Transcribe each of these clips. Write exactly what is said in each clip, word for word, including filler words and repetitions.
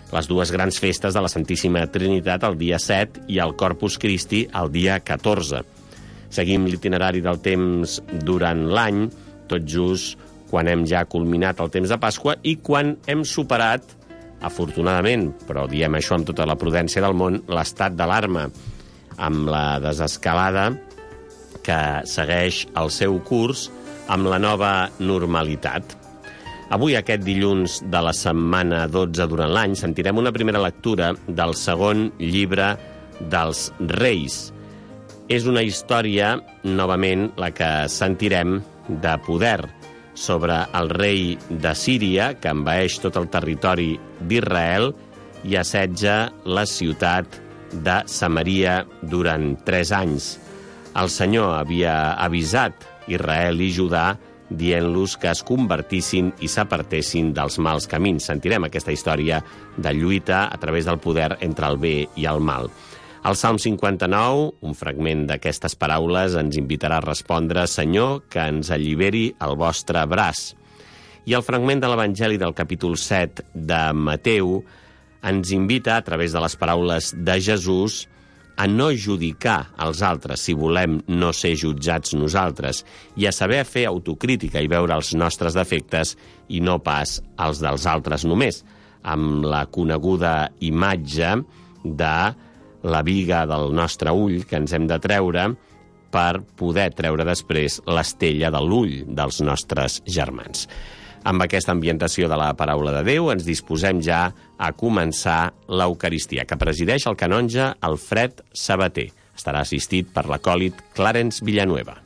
les dues grans festes de la Santíssima Trinitat el dia set i el Corpus Christi el dia catorze. Seguim l'itinerari del temps durant l'any, tot just quan hem ja culminat el temps de Pasqua i quan hem superat, afortunadament, però diem això amb tota la prudència del món, l'estat d'alarma, amb la desescalada que segueix el seu curs amb la nova normalitat. Avui, aquest dilluns de la setmana dotze durant l'any, sentirem una primera lectura del segon llibre dels Reis. És una història, novament, la que sentirem de poder sobre el rei de Síria, que envaeix tot el territori d'Israel i assetja la ciutat de Samaria durant tres anys. El Senyor havia avisat Israel i Judà dient-los que es convertissin i s'apartessin dels mals camins. Sentirem aquesta història de lluita a través del poder entre el bé i el mal. El Salm cinquanta-nou, un fragment d'aquestes paraules, ens invitarà a respondre: Senyor, que ens alliberi el vostre braç. I el fragment de l'Evangeli del capítol set de Mateu ens invita, a través de les paraules de Jesús, a no judicar els altres si volem no ser jutjats nosaltres i a saber fer autocrítica i veure els nostres defectes i no pas els dels altres només, amb la coneguda imatge de la biga del nostre ull que ens hem de treure per poder treure després l'estella de l'ull dels nostres germans. Amb aquesta ambientació de la paraula de Déu ens disposem ja a començar l'Eucaristia, que presideix el canonge Alfred Sabater. Estarà assistit per l'acòlit Clarence Villanueva.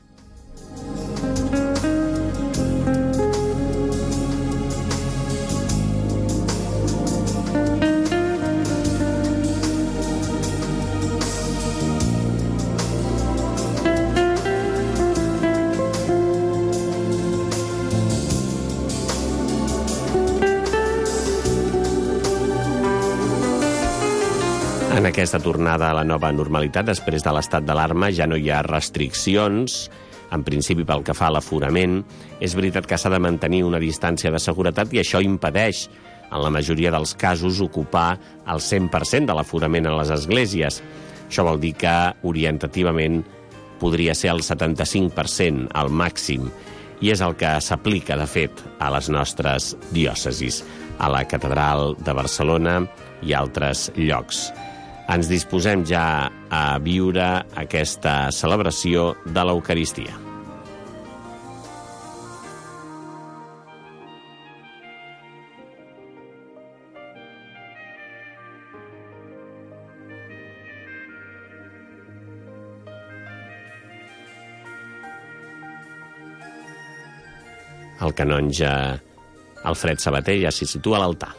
En aquesta tornada a la nova normalitat, després de l'estat d'alarma, ja no hi ha restriccions, en principi pel que fa a l'aforament. És veritat que s'ha de mantenir una distància de seguretat i això impedeix, en la majoria dels casos, ocupar el cent per cent de l'aforament a les esglésies. Això vol dir que, orientativament, podria ser el setanta-cinc per cent, al màxim, i és el que s'aplica, de fet, a les nostres diòcesis, a la Catedral de Barcelona i altres llocs. Ens disposem ja a viure aquesta celebració de l'Eucaristia. El canonge Alfred Sabater ja s'hi situa a l'altar.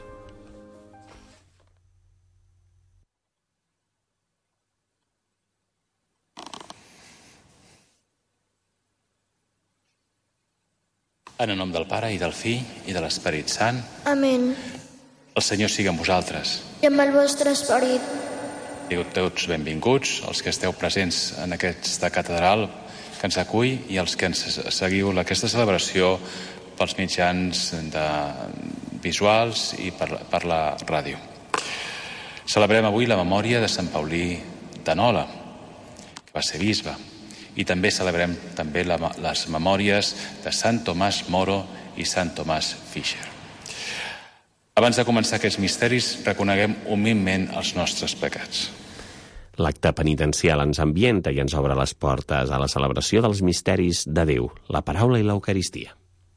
En el nom del Pare, i del Fill, i de l'Esperit Sant. Amén. El Senyor sigui amb vosaltres. I amb el vostre esperit. Sigueu tots benvinguts, els que esteu presents en aquesta catedral que ens acull i els que ens seguiu aquesta celebració pels mitjans de visuals i per, per la ràdio. Celebrem avui la memòria de Sant Paulí de Nola, que va ser bisbe. I també celebrem també la, les memòries de Sant Tomàs Moro i Sant Tomàs Fischer. Abans de començar aquests misteris, reconeguem humilment els nostres pecats. L'acte penitencial ens ambienta i ens obre les portes a la celebració dels misteris de Déu, la paraula i l'Eucaristia.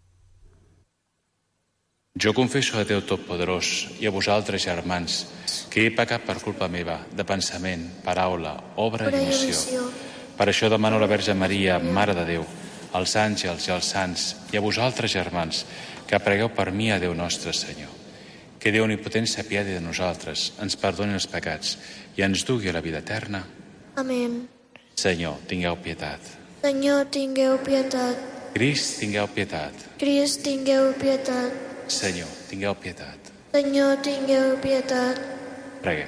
Jo confesso a Déu Totpoderós i a vosaltres, germans, que he pecat per culpa meva, de pensament, paraula, obra i omissió. Per això demano a la Verge Maria, Mare de Déu, als àngels i als sants, i a vosaltres, germans, que pregueu per mi a Déu nostre Senyor. Que Déu omnipotent s'apiadi de nosaltres, ens perdoni els pecats i ens dugui a la vida eterna. Amén. Senyor, tingueu pietat. Senyor, tingueu pietat. Crist, tingueu pietat. Crist, tingueu pietat. Senyor, tingueu pietat. Senyor, tingueu pietat. Preguem.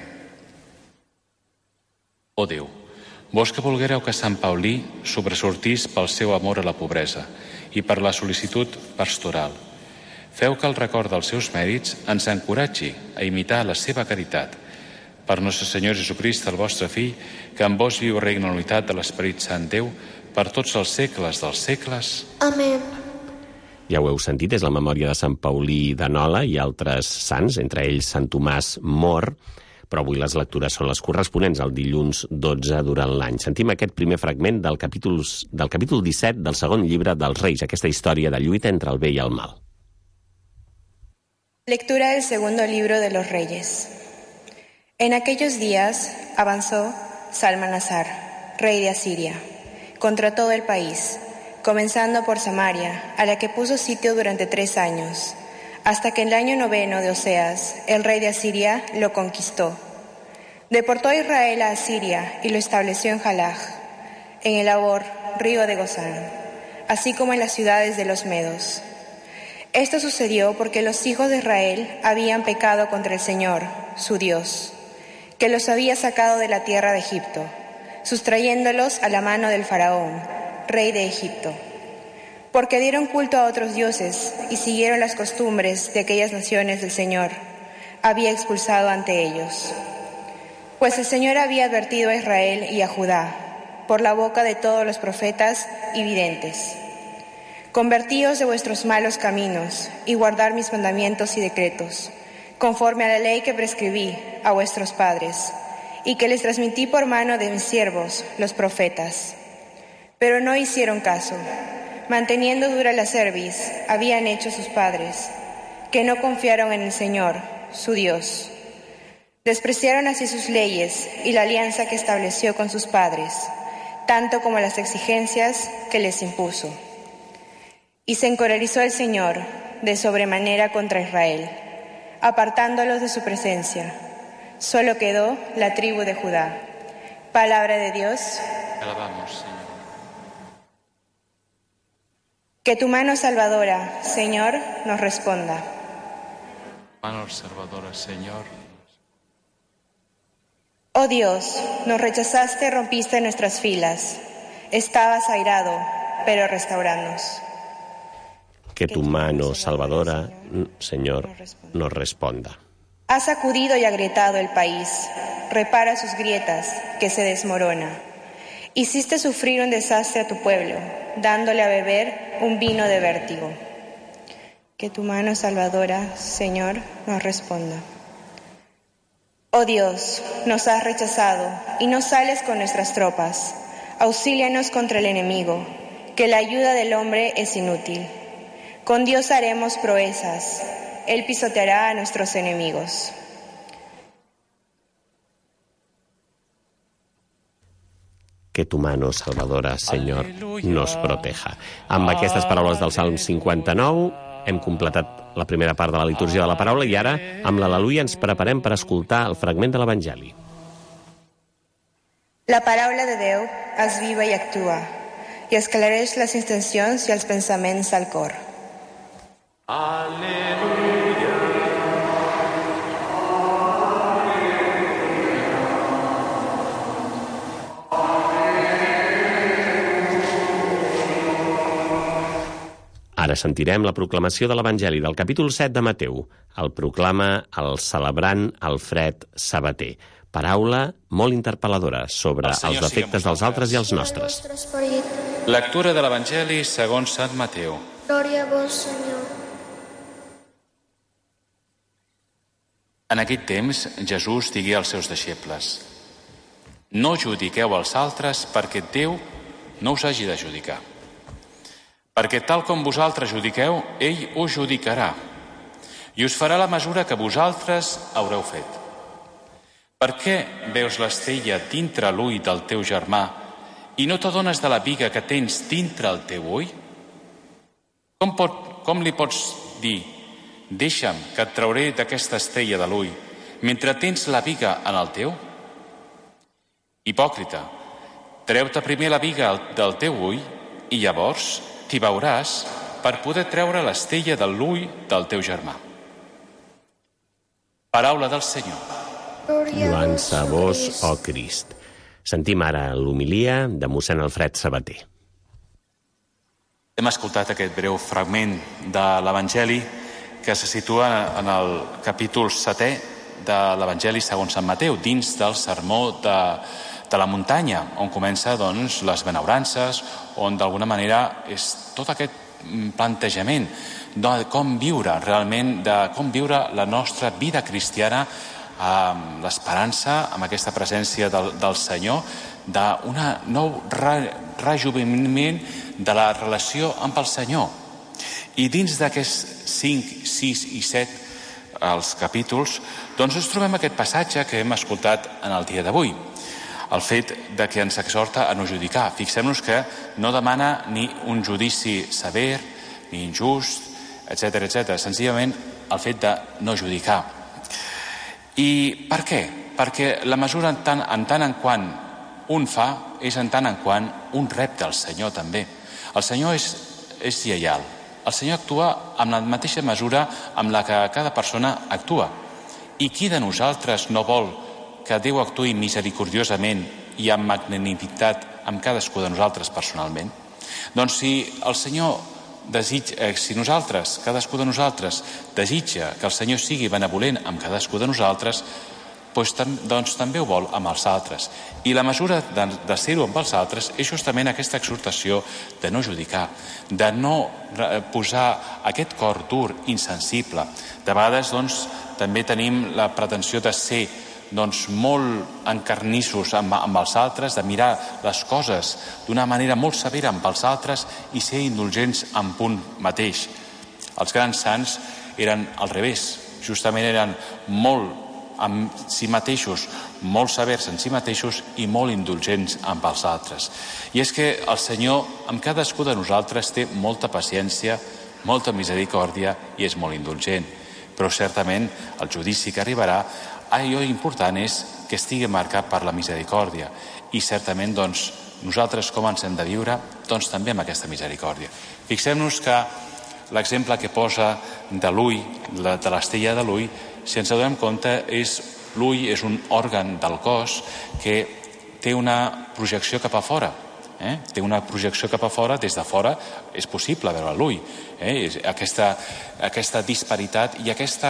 Ó Déu, vos que volguéreu que Sant Paulí sobresortís pel seu amor a la pobresa i per la sol·licitud pastoral, feu que el record dels seus mèrits ens encoratgi a imitar la seva caritat. Per nostre Senyor Jesucrist, el vostre Fill, que amb vos viu i regna en la unitat de l'Esperit Sant Déu, per tots els segles dels segles. Amén. Ja ho heu sentit, és la memòria de Sant Paulí de Nola i altres sants, entre ells Sant Tomàs Mor, però avui les lectures són les corresponents al dilluns dotze durant l'any. Sentim aquest primer fragment del capítol, del capítol disset del segon llibre dels Reis, aquesta història de lluita entre el bé i el mal. Lectura del segundo libro de los Reyes. En aquellos días avanzó Salmanasar, rey de Asiria, contra todo el país, comenzando por Samaria, a la que puso sitio durante tres años, hasta que en el año noveno de Oseas, el rey de Asiria lo conquistó. Deportó a Israel a Asiria y lo estableció en Jalaj, en el Abor, río de Gozán, así como en las ciudades de los Medos. Esto sucedió porque los hijos de Israel habían pecado contra el Señor, su Dios, que los había sacado de la tierra de Egipto, sustrayéndolos a la mano del faraón, rey de Egipto, porque dieron culto a otros dioses y siguieron las costumbres de aquellas naciones del Señor había expulsado ante ellos. Pues el Señor había advertido a Israel y a Judá por la boca de todos los profetas y videntes: convertíos de vuestros malos caminos y guardar mis mandamientos y decretos, conforme a la ley que prescribí a vuestros padres y que les transmití por mano de mis siervos, los profetas. Pero no hicieron caso, manteniendo dura la cerviz, habían hecho sus padres, que no confiaron en el Señor, su Dios. Despreciaron así sus leyes y la alianza que estableció con sus padres, tanto como las exigencias que les impuso. Y se encolerizó el Señor de sobremanera contra Israel, apartándolos de su presencia. Solo quedó la tribu de Judá. Palabra de Dios. Alabamos, Señor. Que tu mano salvadora, Señor, nos responda. Mano salvadora, Señor. Oh Dios, nos rechazaste, rompiste nuestras filas. Estabas airado, pero restauranos. Que tu mano salvadora, Señor, nos responda. Has sacudido y agrietado el país. Repara sus grietas, que se desmorona. Hiciste sufrir un desastre a tu pueblo, dándole a beber un vino de vértigo. Que tu mano salvadora, Señor, nos responda. Oh Dios, nos has rechazado y no sales con nuestras tropas. Auxílianos contra el enemigo, que la ayuda del hombre es inútil. Con Dios haremos proezas. Él pisoteará a nuestros enemigos. Que tu mano salvadora, Senyor, nos proteja. Amb aquestes paraules del Salm cinquanta-nou hem completat la primera part de la litúrgia de la paraula i ara, amb l'Al·leluia, ens preparem per escoltar el fragment de l'Evangeli. La paraula de Déu és viva i actua, i esclareix les intencions i els pensaments del cor. Aleluia. Ara sentirem la proclamació de l'Evangeli del capítol set de Mateu. El proclama el celebrant Alfred Sabater. Paraula molt interpel·ladora sobre els defectes dels altres i els nostres. Lectura de l'Evangeli segons Sant Mateu. Glòria a vos, Senyor. En aquell temps, Jesús digué als seus deixebles: no judiqueu als altres perquè Déu no us hagi de judicar. Perquè tal com vosaltres judiqueu, ell us judicarà i us farà la mesura que vosaltres haureu fet. Per què veus l'estella dintre l'ull del teu germà i no t'adones de la biga que tens dintre el teu ull? Com, pot, com li pots dir: deixa'm que et trauré d'aquesta estella de l'ull, mentre tens la biga en el teu? Hipòcrita, treu-te primer la biga del teu ull i llavors t'hi veuràs per poder treure l'estella de l'ull del teu germà. Paraula del Senyor. Lloança a vos, ó Crist. Sentim ara l'homilia de mossèn Alfred Sabater. Hem escoltat aquest breu fragment de l'Evangeli que se situa en el capítol setè de l'Evangeli segons Sant Mateu, dins del sermó de, de la muntanya, on comença doncs, les benaurances, on d'alguna manera és tot aquest plantejament de com viure realment, de com viure la nostra vida cristiana amb l'esperança, amb aquesta presència del, del Senyor, d'un nou rejuveniment de la relació amb el Senyor. I dins d'aquests cinc, sis i set els capítols, doncs ens trobem aquest passatge que hem escoltat en el dia d'avui. El fet de que ens exhorta a no judicar. Fixem-nos que no demana ni un judici sever, ni injust, etcètera, etcètera. Senzillament el fet de no judicar. I per què? Perquè la mesura en tant en, tant en quant un fa és en tant en quant un rep del Senyor també. El Senyor és, és lleial. El Senyor actua amb la mateixa mesura amb la que cada persona actua. I qui de nosaltres no vol que Déu actuï misericordiosament i amb magnanimitat amb cadascú de nosaltres personalment? Doncs si el Senyor desitja, eh, si nosaltres, cadascú de nosaltres, desitja que el Senyor sigui benevolent amb cadascú de nosaltres, doncs, doncs també ho vol amb els altres. I la mesura de, de ser-ho amb els altres és justament aquesta exhortació de no judicar, de no posar aquest cor dur, insensible. De vegades, doncs, també tenim la pretensió de ser doncs, molt encarnissos amb, amb els altres, de mirar les coses d'una manera molt severa amb els altres i ser indulgents en punt mateix. Els grans sants eren al revés, justament eren molt amb si mateixos, molt severs en si mateixos i molt indulgents amb els altres. I és que el Senyor amb cadascú de nosaltres té molta paciència, molta misericòrdia i és molt indulgent. Però certament el judici que arribarà, allò important és que estigui marcat per la misericòrdia. I certament doncs, nosaltres com ens hem de viure? Doncs també amb aquesta misericòrdia. Fixem-nos que l'exemple que posa de l'ull, de l'estella de l'ull, si ens adonem compte, és l'ull és un òrgan del cos que té una projecció cap a fora. Eh? Té una projecció cap a fora, des de fora és possible veure l'ull. Eh? Aquesta, aquesta disparitat i aquesta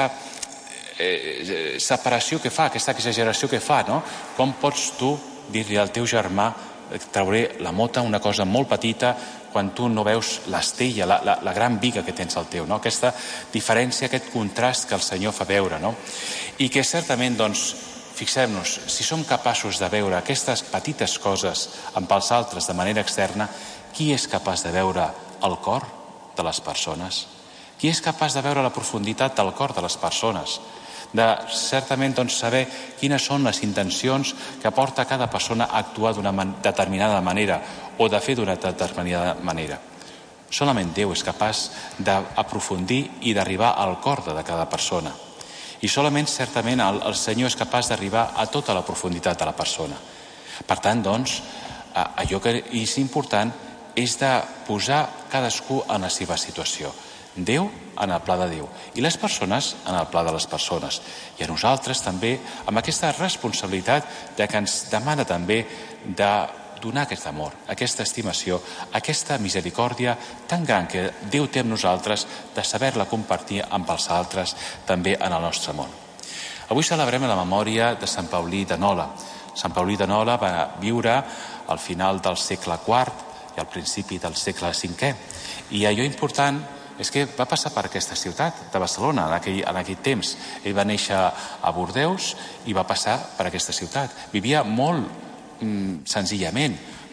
eh, separació que fa, aquesta exageració que fa, no? Com pots tu dir-li al teu germà trauré la mota, una cosa molt petita, quan tu no veus l'estella, la, la, la gran viga que tens al teu, no? Aquesta diferència, aquest contrast que el Senyor fa veure, no? I que certament, doncs, fixem-nos, si som capaços de veure aquestes petites coses amb els altres de manera externa, qui és capaç de veure el cor de les persones? Qui és capaç de veure la profunditat del cor de les persones? De certament doncs, saber quines són les intencions que porta cada persona a actuar d'una man- determinada manera o de fer d'una determinada manera. Solament Déu és capaç d'aprofundir i d'arribar al cor de cada persona. I solament certament el, el Senyor és capaç d'arribar a tota la profunditat de la persona. Per tant, doncs, allò que és important és de posar cadascú en la seva situació. Déu en el pla de Déu i les persones en el pla de les persones. I a nosaltres també amb aquesta responsabilitat de que ens demana també de donar aquest amor, aquesta estimació, aquesta misericòrdia tan gran que Déu té amb nosaltres, de saber-la compartir amb els altres també en el nostre món. Avui celebrem la memòria de Sant Paulí de Nola. Sant Paulí de Nola va viure al final del segle quart i al principi del segle cinquè. I allò important és que va passar per aquesta ciutat de Barcelona en aquell, en aquell temps. Ell va néixer a Bordeus i va passar per aquesta ciutat. Vivia molt mm, senzillament,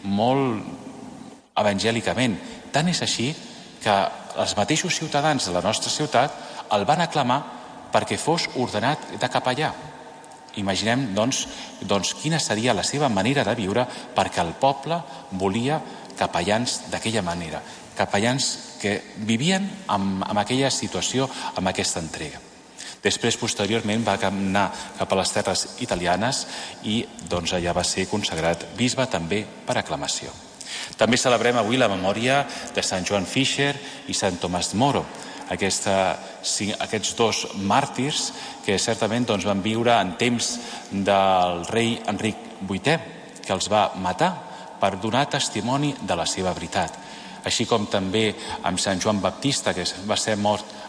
molt evangèlicament. Tant és així que els mateixos ciutadans de la nostra ciutat el van aclamar perquè fos ordenat de capellà. Imaginem, doncs, doncs, quina seria la seva manera de viure perquè el poble volia capellans d'aquella manera. Capellans que vivien amb, amb aquella situació, amb aquesta entrega. Després, posteriorment, va anar cap a les terres italianes i doncs, allà va ser consagrat bisbe també per aclamació. També celebrem avui la memòria de Sant Joan Fisher i Sant Tomàs Moro, aquesta, aquests dos màrtirs que certament doncs, van viure en temps del rei Enric vuitè, que els va matar per donar testimoni de la seva veritat. Així com també amb Sant Joan Baptista, que va ser mort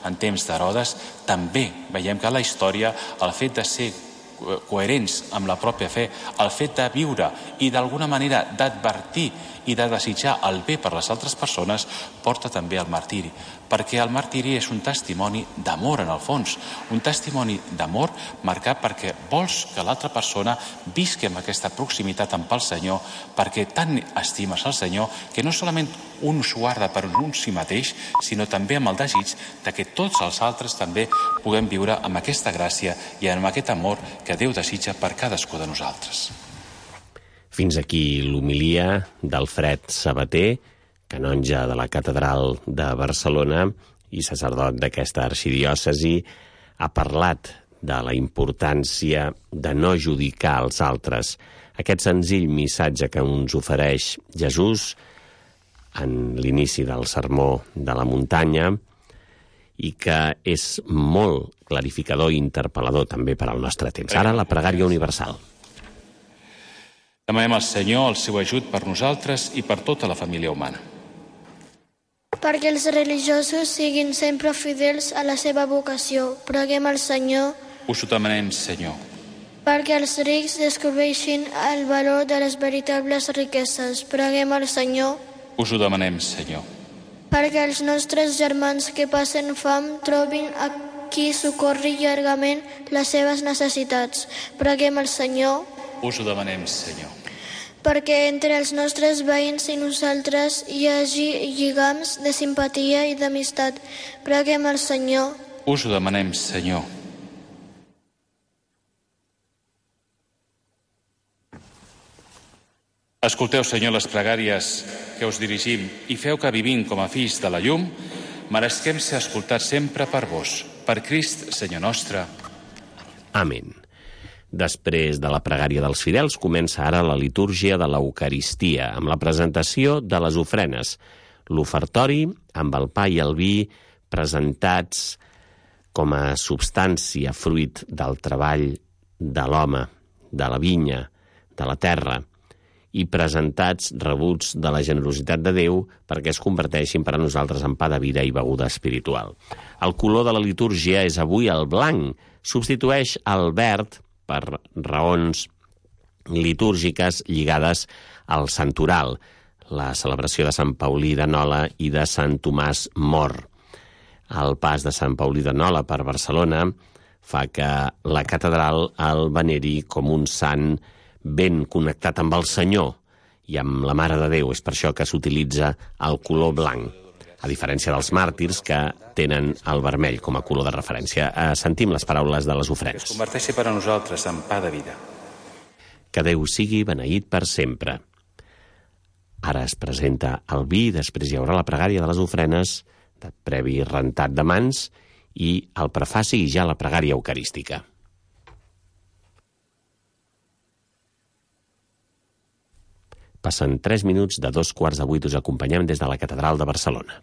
en temps d'Herodes, també veiem que la història, el fet de ser coherents amb la pròpia fe, el fet de viure i d'alguna manera d'advertir i de desitjar el bé per les altres persones, porta també al martiri, perquè el martiri és un testimoni d'amor en el fons, un testimoni d'amor marcat perquè vols que l'altra persona visqui amb aquesta proximitat amb el Senyor, perquè tant estimes el Senyor que no solament un s'ho guarda per un si mateix, sinó també amb el desig de que tots els altres també puguem viure amb aquesta gràcia i amb aquest amor que Déu desitja per cadascú de nosaltres. Fins aquí l'homilia d'Alfred Sabater, canonge de la Catedral de Barcelona i sacerdot d'aquesta arxidiòcesi. Ha parlat de la importància de no judicar els altres. Aquest senzill missatge que ens ofereix Jesús en l'inici del sermó de la muntanya i que és molt clarificador i interpel·lador també per al nostre temps. Ara la pregària universal. Demanem al Senyor el seu ajut per nosaltres i per tota la família humana. Perquè els religiosos siguin sempre fidels a la seva vocació, preguem al Senyor. Us ho demanem, Senyor. Perquè els rics descobreixin el valor de les veritables riqueses, preguem al Senyor. Us ho demanem, Senyor. Perquè els nostres germans que passen fam trobin a qui socorri llargament les seves necessitats, preguem al Senyor. Us ho demanem, Senyor. Perquè entre els nostres veïns i nosaltres hi hagi lligams de simpatia i d'amistat. Preguem al Senyor. Us ho demanem, Senyor. Escolteu, Senyor, les pregàries que us dirigim i feu que vivint com a fills de la llum meresquem ser escoltats sempre per vos. Per Crist, Senyor nostre. Amén. Després de la pregària dels fidels, comença ara la litúrgia de l'Eucaristia, amb la presentació de les ofrenes, l'ofertori amb el pa i el vi presentats com a substància, fruit del treball de l'home, de la vinya, de la terra, i presentats rebuts de la generositat de Déu perquè es converteixin per a nosaltres en pa de vida i beguda espiritual. El color de la litúrgia és avui el blanc, substitueix el verd per raons litúrgiques lligades al santoral, la celebració de Sant Paulí de Nola i de Sant Tomàs Mor. El pas de Sant Paulí de Nola per Barcelona fa que la catedral el veneri com un sant ben connectat amb el Senyor i amb la Mare de Déu. És per això que s'utilitza el color blanc, a diferència dels màrtirs que tenen el vermell com a color de referència. Eh, sentim les paraules de les ofrenes. Que es converteixi per a nosaltres en pa de vida. Que Déu sigui beneït per sempre. Ara es presenta el vi, després hi haurà la pregària de les ofrenes, de previ rentat de mans, i el prefaci i ja la pregària eucarística. Passen tres minuts de dos quarts de vuit. Us acompanyem des de la Catedral de Barcelona.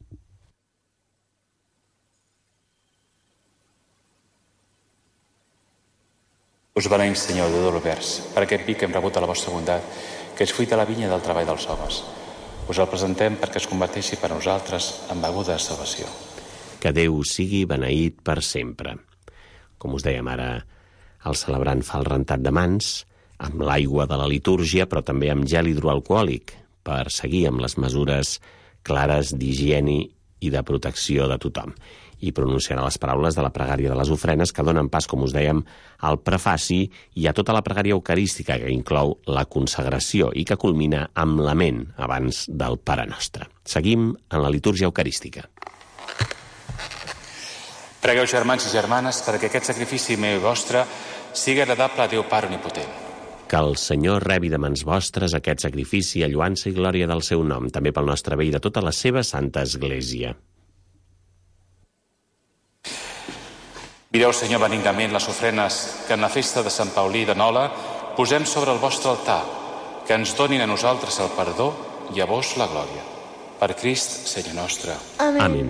Us beneïm, Senyor, de l'univers, per aquest vi que hem rebut a la vostra bondat, que és fruit de la vinya del treball dels homes. Us el presentem perquè es converteixi per a nosaltres en beguda de salvació. Que Déu sigui beneït per sempre. Com us dèiem ara, el celebrant fa el rentat de mans, amb l'aigua de la litúrgia, però també amb gel hidroalcohòlic, per seguir amb les mesures clares d'higiene i de protecció de tothom. I pronunciarà les paraules de la pregària de les ofrenes que donen pas, com us dèiem, al prefaci i a tota la pregària eucarística que inclou la consagració i que culmina amb l'amén abans del Pare Nostre. Seguim en la litúrgia eucarística. Pregueu, germans i germanes, perquè aquest sacrifici meu i vostre sigui agradable a Déu Pare Omnipotent. Que el Senyor rebi de mans vostres aquest sacrifici a lluança i glòria del seu nom, també pel nostre bé i de tota la seva santa Església. Mireu, Senyor, benignament les ofrenes que en la festa de Sant Paulí de Nola posem sobre el vostre altar, que ens donin a nosaltres el perdó i a vos la glòria. Per Crist, Senyor nostre. Amén. Amén.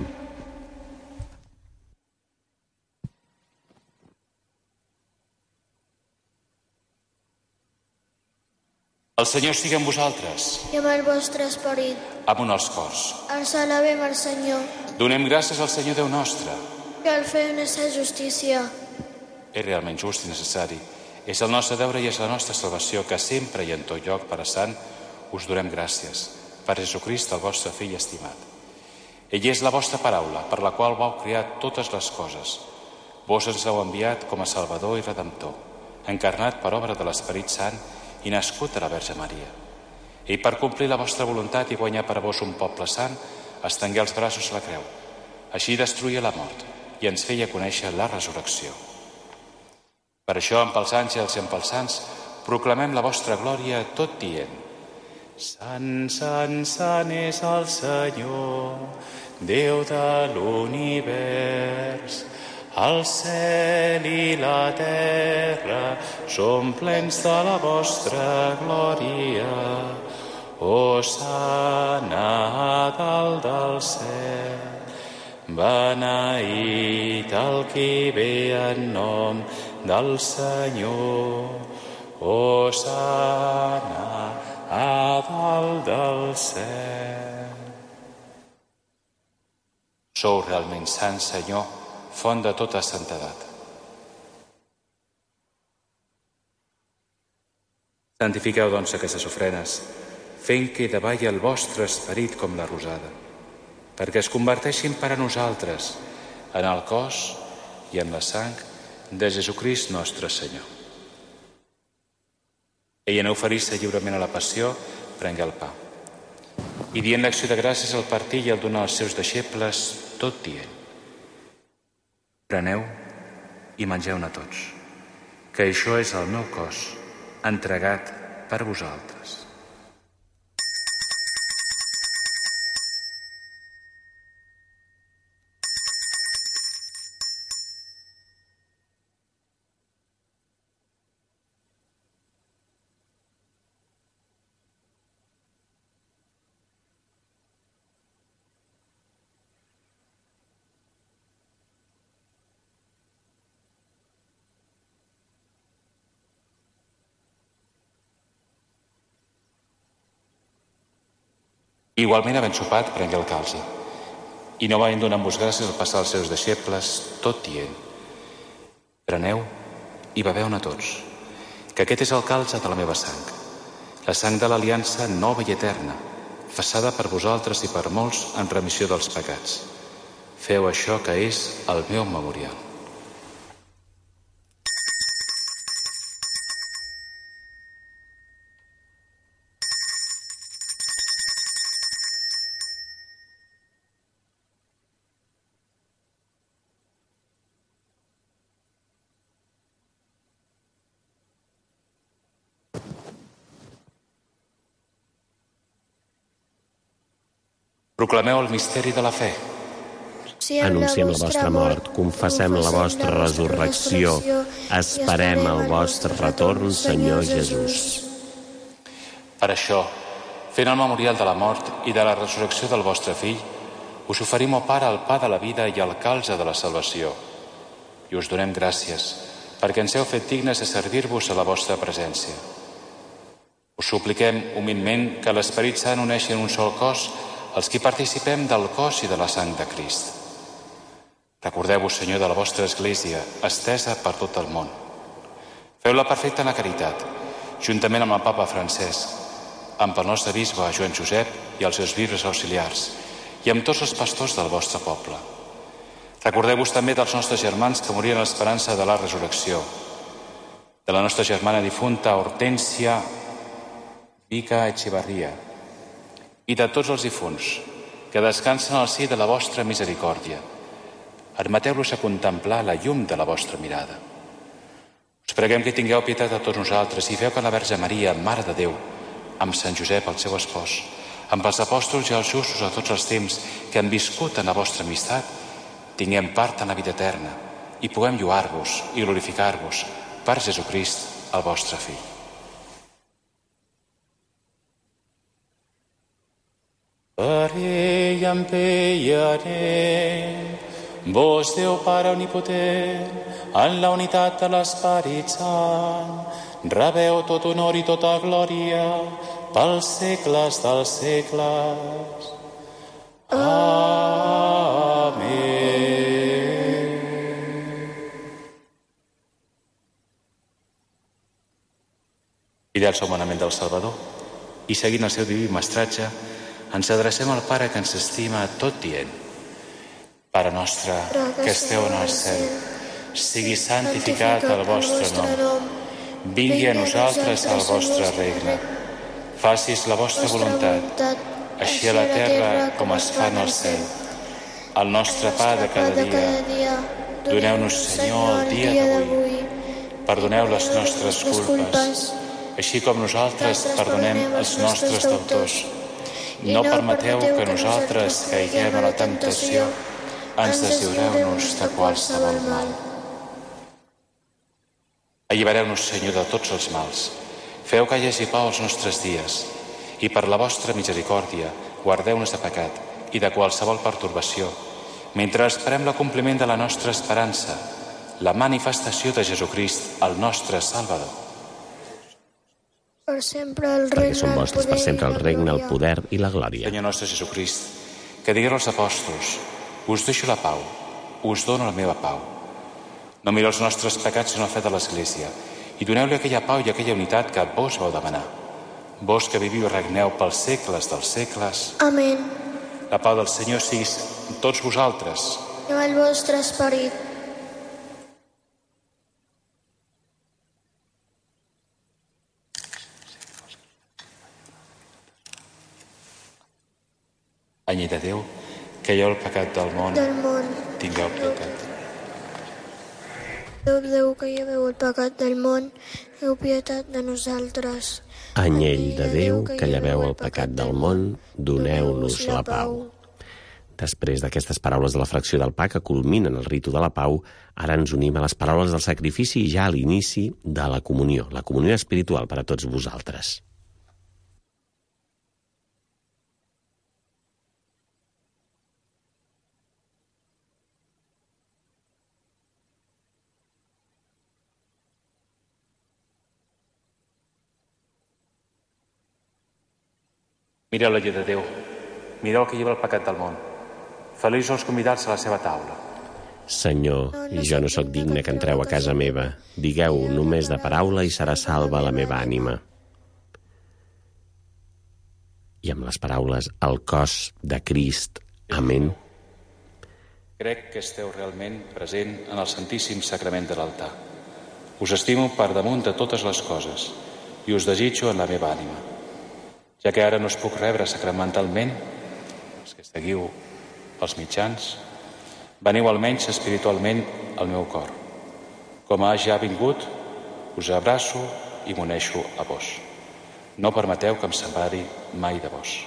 El Senyor sigui amb vosaltres. I amb el vostre esperit. Amunt els cors. Els alabem al Senyor. Donem gràcies al Senyor Déu nostre. Que el fem és la justícia. És realment just i necessari. És el nostre deure i és la nostra salvació que sempre i en tot lloc, Pare Sant, us donem gràcies. Per Jesucrist, el vostre fill estimat. Ell és la vostra paraula, per la qual vau crear totes les coses. Vos ens l'heu enviat com a Salvador i Redemptor, encarnat per obra de l'Esperit Sant i nascut a la Verge Maria. I per complir la vostra voluntat i guanyar per a vos un poble sant, estengué els braços a la creu. Així destruïa la mort i ens feia conèixer la resurrecció. Per això, amb els àngels i amb els sants, proclamem la vostra glòria tot dient: Sant, sant, sant és el Senyor, Déu de l'univers. El cel i la terra són plens de la vostra glòria. Hosana a dalt del cel. Beneït el qui ve en nom del Senyor. Hosana a dalt del cel. Sou realment sant, Senyor, font de tota santedat. Santifiqueu, doncs, aquestes ofrenes, fent que davalli el vostre esperit com la rosada, perquè es converteixin per a nosaltres en el cos i en la sang de Jesucrist nostre Senyor. Ell, en oferir-se lliurement a la passió, prengué el pa. I dient l'acció de gràcies al partir i al donar als seus deixebles, tot dient: Preneu i mengeu-ne tots, que això és el meu cos, entregat per vosaltres. Igualment, havent sopat, prengué el calze, i novament donant-vos gràcies al passar als seus deixebles, tot dient: Preneu i beveu-ne tots, que aquest és el calze de la meva sang, la sang de l'aliança nova i eterna, vessada per vosaltres i per molts en remissió dels pecats. Feu això, que és el meu memorial. Proclameu el misteri de la fe. Anunciem la vostra mort, confessem la vostra resurrecció, esperem el vostre retorn, Senyor Jesús. Per això, fent el memorial de la mort i de la resurrecció del vostre fill, us oferim, ó Pare, el pa de la vida i el calze de la salvació. I us donem gràcies, perquè ens heu fet dignes de servir-vos a la vostra presència. Us supliquem humilment que l'Esperit Sant uneixi en un sol cos els qui participem del cos i de la sang de Crist. Recordeu-vos, Senyor, de la vostra Església, estesa per tot el món. Feu-la perfecta en la caritat, juntament amb el Papa Francesc, amb el nostre bisbe Joan Josep i els seus bisbes auxiliars, i amb tots els pastors del vostre poble. Recordeu-vos també dels nostres germans que morien a l'esperança de la resurrecció, de la nostra germana difunta Hortènsia Vica Echevarria, i de tots els difunts que descansen al si de la vostra misericòrdia. Admeteu-los a contemplar la llum de la vostra mirada. Us preguem que tingueu pietat de tots nosaltres i feu que la Verge Maria, Mare de Déu, amb Sant Josep, el seu espòs, amb els apòstols i els justos a tots els temps que han viscut en la vostra amistat, tinguem part en la vida eterna i puguem lluar-vos i glorificar-vos per Jesucrist, el vostre fill. Per ell empeiarem, vos, Déu Pare omnipotent, en la unitat de l'Esperit Sant, rebeu tot honor i tota glòria pels segles dels segles. Amén. Fidels al manament del Salvador i seguint el seu diví mestratge, ens adrecem al Pare que ens estima tot dient: Pare nostre, que esteu en el cel, sigui santificat el vostre nom. Vingui a nosaltres el vostre regne. Facis la vostra voluntat, així a la terra com es fa en el cel. El nostre pa de cada dia, doneu-nos, Senyor, el dia d'avui. Perdoneu les nostres culpes, així com nosaltres perdonem els nostres deutors. No permeteu que nosaltres caiguem a la temptació, ens deslliureu-nos de qualsevol mal. Allibereu-nos, Senyor, de tots els mals. Feu que hi hagi pau als nostres dies i per la vostra misericòrdia guardeu-nos de pecat i de qualsevol pertorbació, mentre esperem l'acompliment de la nostra esperança, la manifestació de Jesucrist, el nostre Salvador. Per sempre el Perquè regne, són el vostres per poder sempre i el la regne, el glòria. poder i la glòria. Senyor nostre Jesucrist, que digueu als apòstols: us deixo la pau, us dono la meva pau. No mireu els nostres pecats sinó la fe de l'Església i doneu-li aquella pau i aquella unitat que vos vau demanar. Vos que viviu i regneu pels segles dels segles. Amén. La pau del Senyor sigui amb tots vosaltres. I amb el vostre esperit. Any de Déu, que hi ha el pecat del món, Del món. tingueu pietat. Déu, Déu, que lleveu el pecat del món, heu pietat de nosaltres. Anyell de Déu, que lleveu el pecat del món, doneu-nos la pau. Després d'aquestes paraules de la fracció del pa que culminen el ritu de la pau, ara ens unim a les paraules del sacrifici i ja a l'inici de la comunió, la comunió espiritual per a tots vosaltres. Mireu la llei de Déu, mireu el que lleva el pecat del món. Feliços els convidats a la seva taula. Senyor, jo no sóc digne que entreu a casa meva. Digueu només de paraula i serà salva la meva ànima. I amb les paraules, el cos de Crist. Amén. Crec que esteu realment present en el Santíssim Sagrament de l'altar. Us estimo per damunt de totes les coses i us desitjo en la meva ànima. Ja que ara no us puc rebre sacramentalment, els que seguiu els mitjans, veniu almenys espiritualment al meu cor. Com ha ja vingut, us abraço i m'uneixo a vos. No permeteu que em separi mai de vos.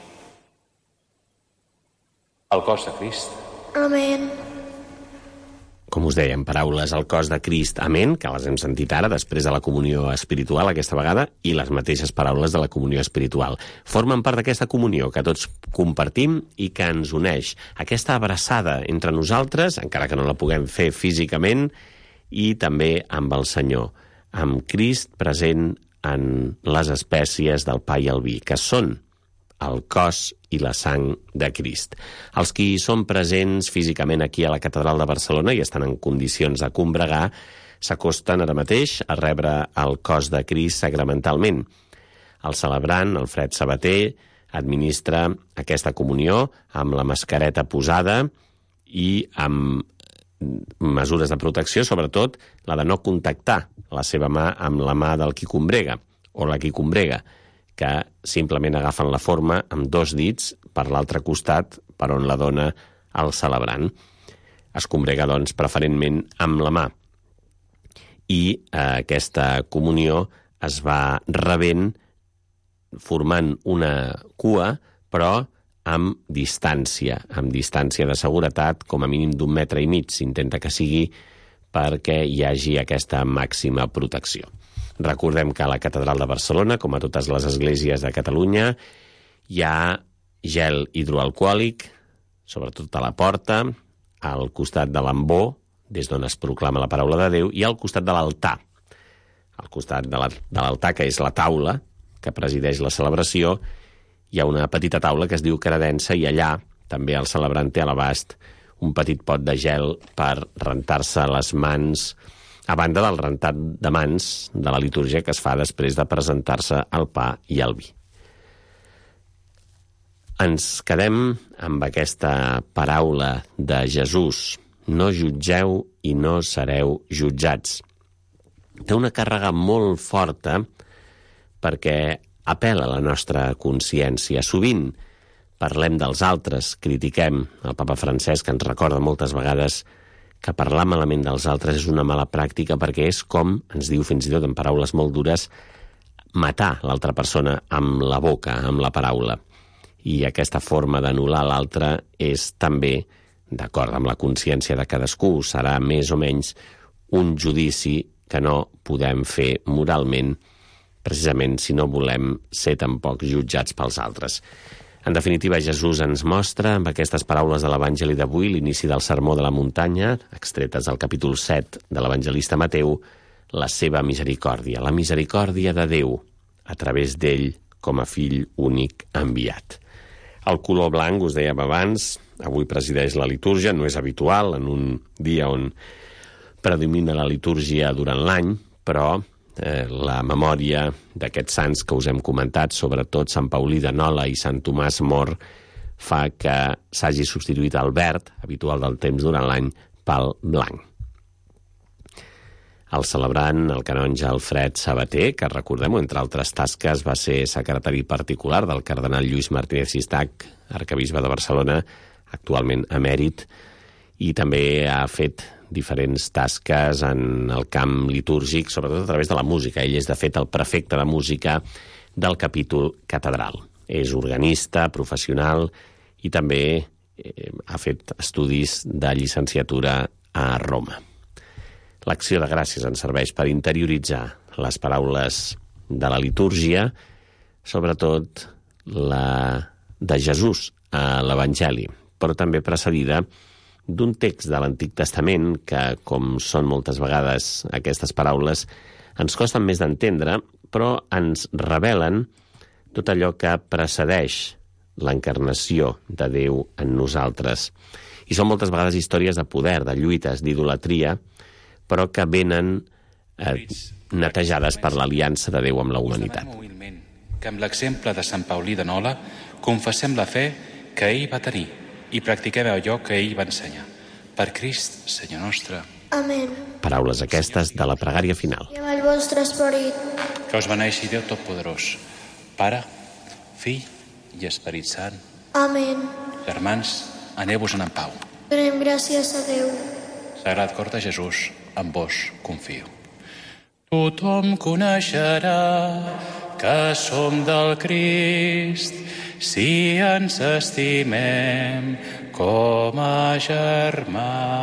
El cos de Crist. Amén. Com us deia, en paraules, el cos de Crist. Amén, que les hem sentit ara, després de la comunió espiritual, aquesta vegada, i les mateixes paraules de la comunió espiritual. Formen part d'aquesta comunió que tots compartim i que ens uneix. Aquesta abraçada entre nosaltres, encara que no la puguem fer físicament, i també amb el Senyor, amb Crist present en les espècies del pa i el vi, que són el cos i la sang de Crist. Els qui són presents físicament aquí a la Catedral de Barcelona i estan en condicions de combregar, s'acosten ara mateix a rebre el cos de Crist sacramentalment. El celebrant, el Fred Sabater, administra aquesta comunió amb la mascareta posada i amb mesures de protecció, sobretot la de no contactar la seva mà amb la mà del qui combrega o la qui combrega, que simplement agafen la forma amb dos dits per l'altre costat per on la dona el celebrant. Es combrega, doncs, preferentment amb la mà. I eh, aquesta comunió es va rebent formant una cua, però amb distància, amb distància de seguretat, com a mínim d'un metre i mig. S'intenta que sigui perquè hi hagi aquesta màxima protecció. Recordem que a la Catedral de Barcelona, com a totes les esglésies de Catalunya, hi ha gel hidroalcohòlic, sobretot a la porta, al costat de l'ambó des d'on es proclama la paraula de Déu, i al costat de l'altar. Al costat de l'altar, que és la taula que presideix la celebració, hi ha una petita taula que es diu credença, i allà també el celebrant té a l'abast un petit pot de gel per rentar-se les mans, a banda del rentat de mans de la litúrgia que es fa després de presentar-se el pa i el vi. Ens quedem amb aquesta paraula de Jesús: no jutgeu i no sereu jutjats. Té una càrrega molt forta perquè apel·la a la nostra consciència. Sovint parlem dels altres, critiquem. El papa Francesc ens recorda moltes vegades que parlar malament dels altres és una mala pràctica, perquè és com, ens diu fins i tot en paraules molt dures, matar l'altra persona amb la boca, amb la paraula. I aquesta forma d'anul·lar l'altre és també, d'acord amb la consciència de cadascú, serà més o menys un judici que no podem fer moralment, precisament si no volem ser tampoc jutjats pels altres. En definitiva, Jesús ens mostra, amb aquestes paraules de l'Evangeli d'avui, l'inici del Sermó de la Muntanya, extretes del capítol set de l'evangelista Mateu, la seva misericòrdia, la misericòrdia de Déu, a través d'ell com a fill únic enviat. El color blanc, us dèiem abans, avui presideix la litúrgia, no és habitual en un dia on predomina la litúrgia durant l'any, però eh, la memòria d'aquests sants que us hem comentat, sobretot Sant Paulí de Nola i Sant Tomàs Mor, fa que s'hagi substituït el verd, habitual del temps durant l'any, pel blanc. El celebrant, el canonge Alfred Sabater, que recordem-ho, entre altres tasques, va ser secretari particular del cardenal Lluís Martínez Sistac, arquebisbe de Barcelona, actualment emèrit, i també ha fet diferents tasques en el camp litúrgic, sobretot a través de la música. Ell és, de fet, el prefecte de música del capítol catedral. És organista, professional, i també eh, ha fet estudis de llicenciatura a Roma. L'acció de gràcies ens serveix per interioritzar les paraules de la litúrgia, sobretot la de Jesús a l'Evangeli, però també precedida d'un text de l'Antic Testament que, com són moltes vegades aquestes paraules, ens costen més d'entendre, però ens revelen tot allò que precedeix l'encarnació de Déu en nosaltres. I són moltes vegades històries de poder, de lluites, d'idolatria, però que venen eh, netejades per l'aliança de Déu amb la humanitat. Que amb l'exemple de Sant Paulí de Nola confessem la fe que ell va tenir i practiquem allò que ell va ensenyar. Per Crist, Senyor nostre. Amén. Paraules aquestes de la pregària final. I amb el vostre esperit. Que us beneixi Déu Totpoderós, Pare, Fill i Esperit Sant. Amén. Germans, aneu-vos-en en pau. Donem gràcies a Déu. Sagrat Cor de Jesús, en vos confio. Tothom coneixerà que som del Crist si ens estimem com a germans.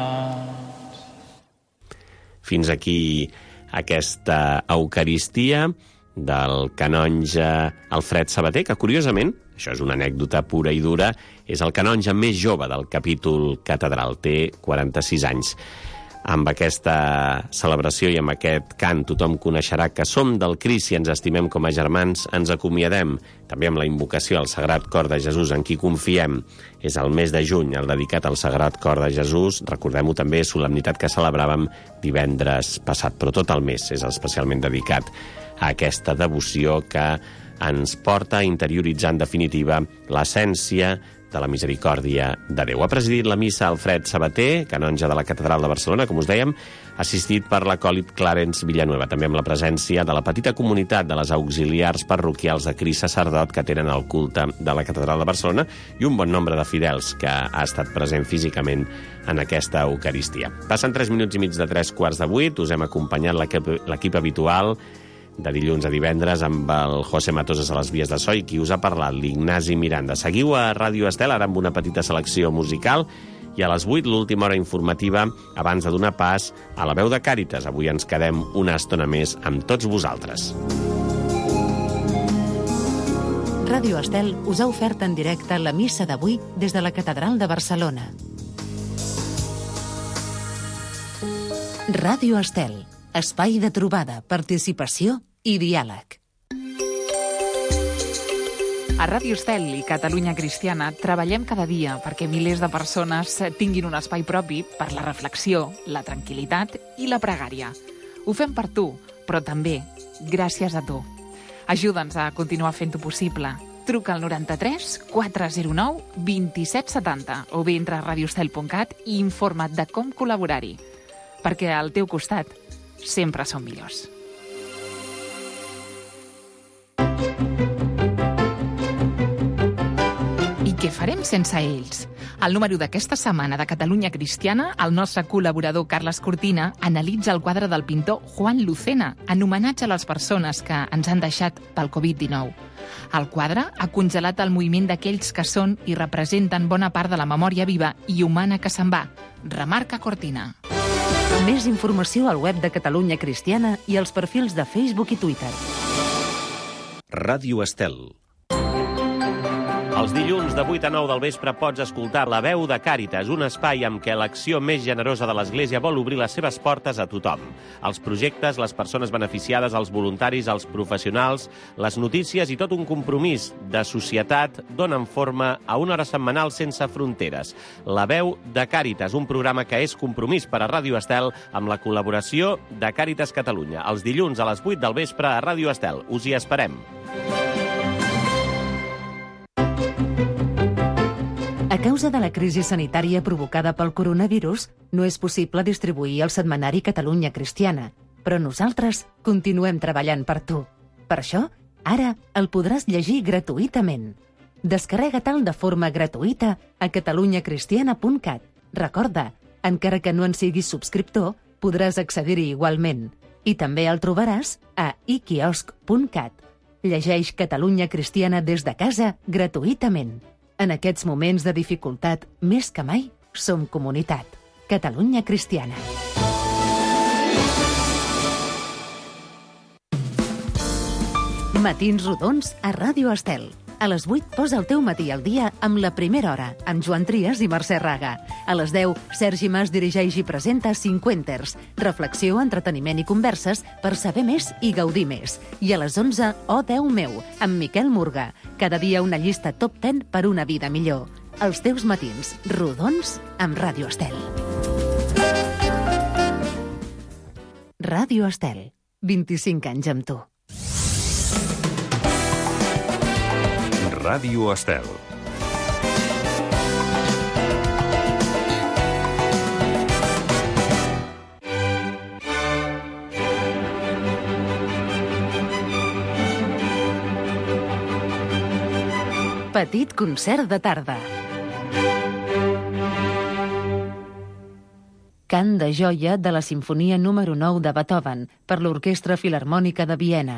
Fins aquí aquesta Eucaristia del canonge Alfred Sabater, que curiosament, això és una anècdota pura i dura, és el canonge més jove del capítol catedral, té quaranta-sis anys. Amb aquesta celebració i amb aquest cant tothom coneixerà que som del Crist si ens estimem com a germans, ens acomiadem, també amb la invocació al Sagrat Cor de Jesús, en qui confiem. És el mes de juny, el dedicat al Sagrat Cor de Jesús. Recordem-ho també, solemnitat que celebràvem divendres passat, però tot el mes és especialment dedicat a aquesta devoció que ens porta a interioritzar en definitiva l'essència de la misericòrdia de Déu. Ha presidit la missa Alfred Sabater, canonge de la Catedral de Barcelona, com us dèiem, assistit per l'acòlit Clarence Villanueva, també amb la presència de la petita comunitat de les auxiliars parroquials de Crist Sacerdot que tenen el culte de la Catedral de Barcelona i un bon nombre de fidels que ha estat present físicament en aquesta Eucaristia. Passen tres minuts i mig de tres quarts de vuit, us hem acompanyat l'equip habitual de dilluns a divendres amb el José Matosas a les vies de so i qui us ha parlat, l'Ignasi Miranda. Seguiu a Ràdio Estel, ara amb una petita selecció musical, i a les vuit l'última hora informativa abans de donar pas a la veu de Càritas. Avui ens quedem una estona més amb tots vosaltres. Ràdio Estel us ha ofert en directe la missa d'avui des de la Catedral de Barcelona. Ràdio Estel, espai de trobada, participació i diàleg. A Ràdio Estel i Catalunya Cristiana treballem cada dia perquè milers de persones tinguin un espai propi per la reflexió, la tranquil·litat i la pregària. Ho fem per tu, però també gràcies a tu. Ajuda'ns a continuar fent-ho possible. Truca al noranta-tres quatre zero nou dos set set zero o bé entra a radiostel punt cat i informa't de com col·laborar-hi. Perquè al teu costat sempre som millors. Què farem sense ells? Al número d'aquesta setmana de Catalunya Cristiana, el nostre col·laborador Carles Cortina analitza el quadre del pintor Juan Lucena en homenatge a les persones que ens han deixat pel covid dinou. El quadre ha congelat el moviment d'aquells que són i representen bona part de la memòria viva i humana que se'n va. Remarca Cortina. Més informació al web de Catalunya Cristiana i als perfils de Facebook i Twitter. Ràdio Estel. Els dilluns de vuit a nou del vespre pots escoltar La veu de Càritas, un espai amb què l'acció més generosa de l'Església vol obrir les seves portes a tothom. Els projectes, les persones beneficiades, els voluntaris, els professionals, les notícies i tot un compromís de societat donen forma a una hora setmanal sense fronteres. La veu de Càritas, un programa que és compromís per a Ràdio Estel amb la col·laboració de Càritas Catalunya. Els dilluns a les vuit del vespre a Ràdio Estel. Us hi esperem. A causa de la crisi sanitària provocada pel coronavirus, no és possible distribuir el setmanari Catalunya Cristiana, però nosaltres continuem treballant per tu. Per això, ara el podràs llegir gratuïtament. Descarrega-te'l de forma gratuïta a catalunya cristiana punt cat. Recorda, encara que no en siguis subscriptor, podràs accedir-hi igualment. I també el trobaràs a i quiosc punt cat. Llegeix Catalunya Cristiana des de casa gratuïtament. En aquests moments de dificultat, més que mai, som comunitat. Catalunya Cristiana. Matins rodons a Ràdio Estel. A les vuit posa el teu matí al dia amb La Primera Hora, amb Joan Trias i Mercè Raga. A les deu, Sergi Mas dirigeix i presenta Cinquenters, reflexió, entreteniment i converses per saber més i gaudir més. I a les onze, Oh Déu meu, amb Miquel Murga. Cada dia una llista top deu per una vida millor. Els teus matins rodons amb Ràdio Estel. Ràdio Estel, vint-i-cinc anys amb tu. Ràdio Estel. Petit concert de tarda. Cant de joia de la Simfonia número nou de Beethoven per l'Orquestra Filharmònica de Viena.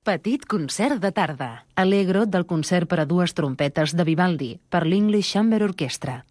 Petit concert de tarda. Allegro del concert per a dues trompetes de Vivaldi per l'English Chamber Orchestra.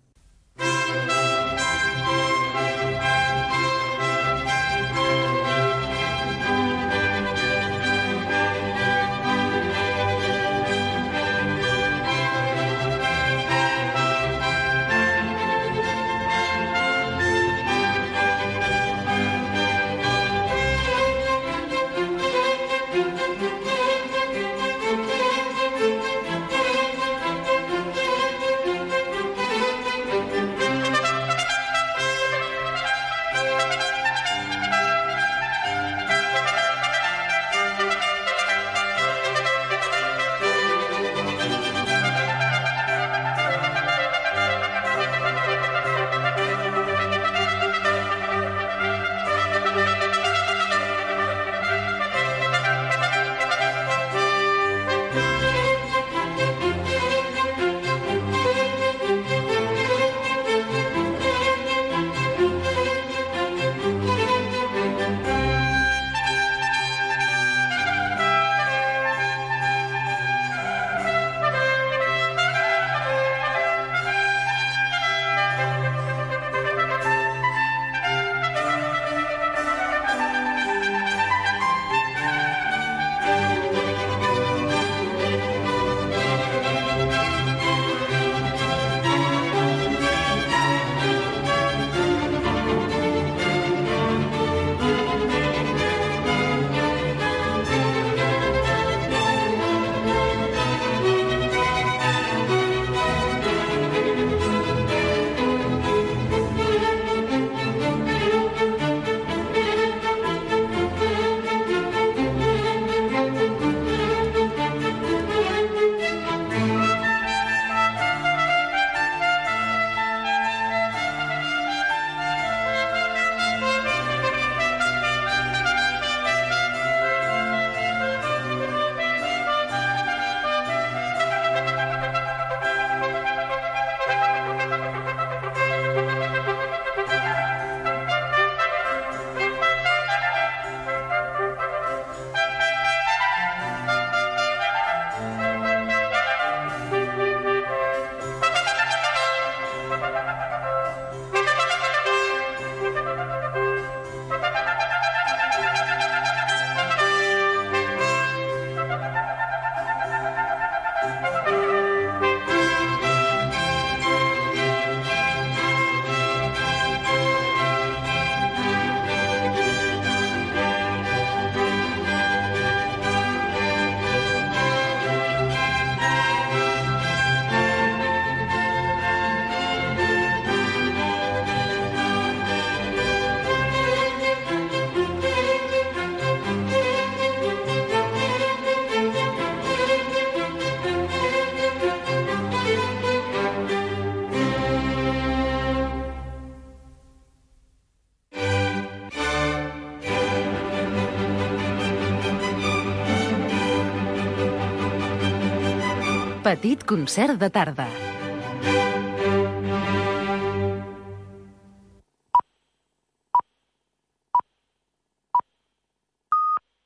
Petit concert de tarda.